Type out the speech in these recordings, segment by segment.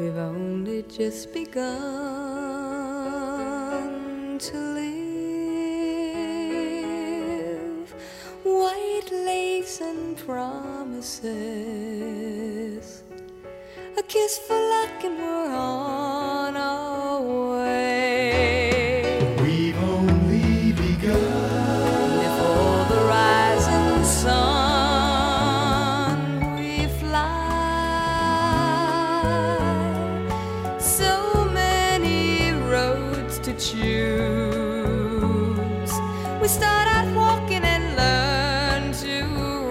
we've only just begun to live. White lace and promises, a kiss for luck and we're on our way. We've only begun. Before the rising sun we fly. So many roads to choose. We start out walking and learn to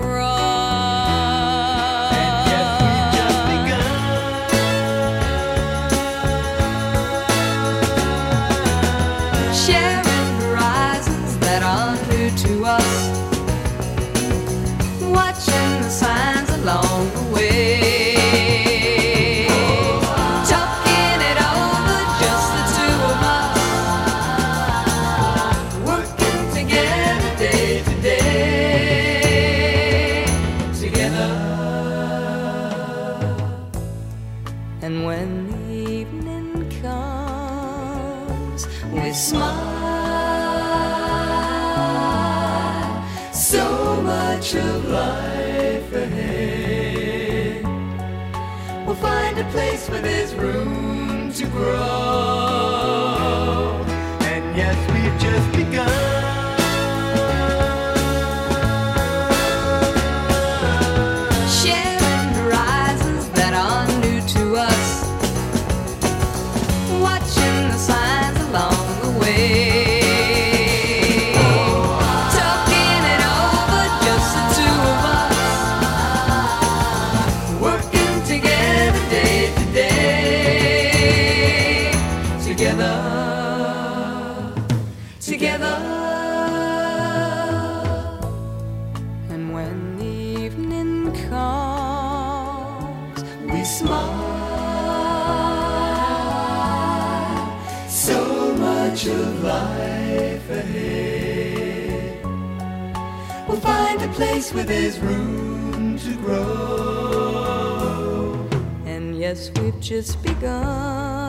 run. And yes, we've just begun. Sharing horizons that are new to us, watching the signs along the way, talking it over, just the two of us, working together day to day, together. And when the evening comes, we smile. So much of life ahead. We'll find a place where there's room to grow. And yes, we've just begun. Sharing horizons that are new to us, watching the signs along the way, talking it over, just the two of us, working together day to day, together, together. And when the evening comes, we smile. So much of life ahead. We'll find a place where there's room to grow. And yes, we've just begun.